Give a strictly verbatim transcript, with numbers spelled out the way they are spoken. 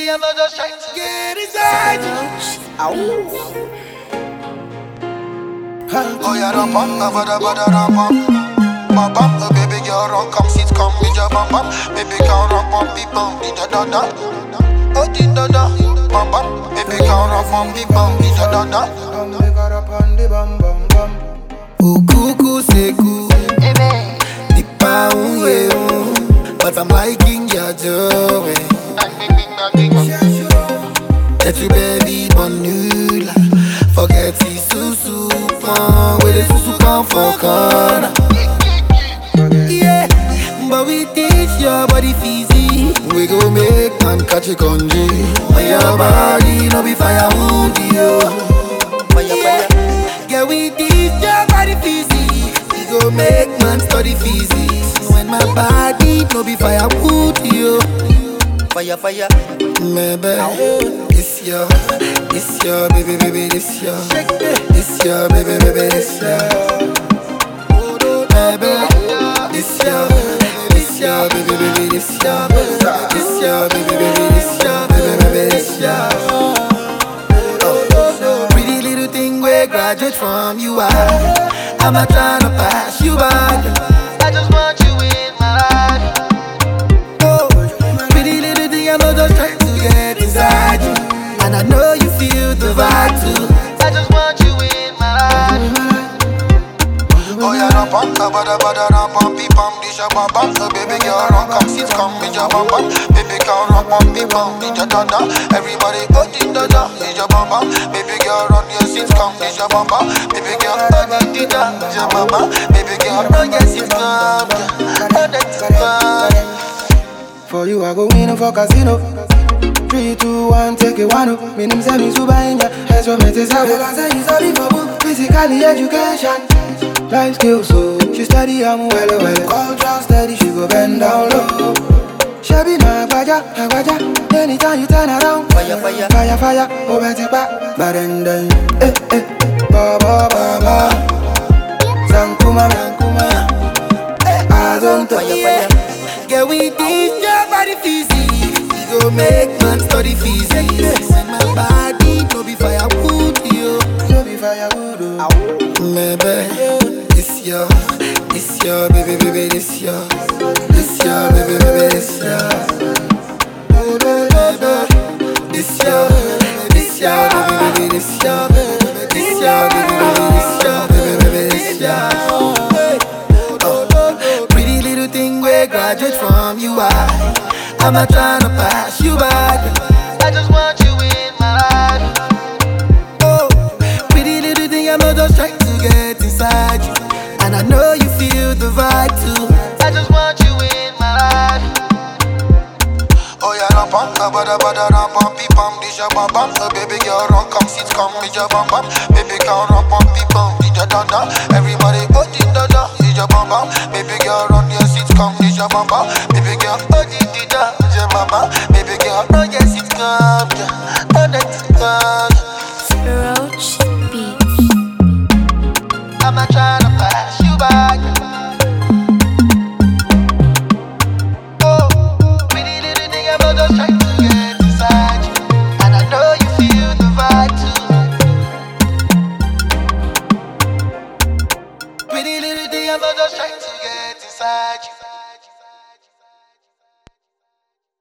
busy, I'm not just trying to get inside you. Oh yeah, ram bam, bada bada ram bam, bam bam. Oh baby girl, run, come sit, come with your bam bam. Baby girl, run, bam, beep bam, di da da da. Oh di da da, bam bam. Baby girl, run, bam, beep bam, di da da da. Oh cuckoo say cool, the pound yeah, but I'm liking your joy. That you baby bonula, forget the susu pan, where the susu pan for corner. Yeah, but we teach your body fizzy, we go make man catch a congee. On your body, no be fire wound you. Yeah, yeah, we teach your body fizzy, we go make man study physics. When my body, no be fire wound you. Fire, fire, maybe this your, this your baby, baby, this your, this your baby, baby, this your, maybe this your, this your baby, baby, this your, this your baby, baby, this your, baby, baby, this your. Oh, pretty little thing we graduate from you are. I'm not trying to pass you by. I just want you in my life. I'm not just trying to get inside you, and I know you feel the vibe too. I just want you in my life. Oh yeah, ram bam, bada bada ram bam, beep bam, di ja bam bam. So baby girl, run, come sit, come with your bam bam. Baby girl, run, bam, beep bam, di da da da. Everybody, oh di da da, di ja bam bam. Baby girl, run your sit, come di ja bam bam. Baby girl, oh di da, di ja bam bam. Baby girl, run your sit, come, oh that's fun. For you I go in for casino. Three, two, one, take it one up. Me name say me super in ya. That's what me say. Because I is only for book. Physically education, life skills. So she study I'm well well. Culture steady, she go bend down low. She be my agbaja, agbaja. Anytime you turn around, fire, fire, fire, fire. Oh better back, but then then, eh eh, ba ba ba ba. Sankuma, sankuma. I don't fire, fire. Yeah, we teach your body physics, we go make man study physics. When my body no be firewood, yo, no be firewood, oh. Maybe this your, this your baby, baby, this your, this your baby, baby, this your, this your, this your baby, baby, this your, this your baby, baby, this your, baby, baby, this your. Graduate from you, I I'm not trying to pass you by. I just want you in my life. Oh, pretty little thing, I'm not just trying to get inside you, and I know you feel the vibe too. I just want you in my life. Oh yeah, ram bam, bada bada ram bam, beep bam, di ja bam bam. So baby girl, run, come sit, come with your bam bam. Baby girl, run, bam, beep bam, di da da da. Everybody, oh di da da, di ja bam bam. Baby girl, run your sit, come with your bam bam. Baby girl, oh di di da, di ja bam bam.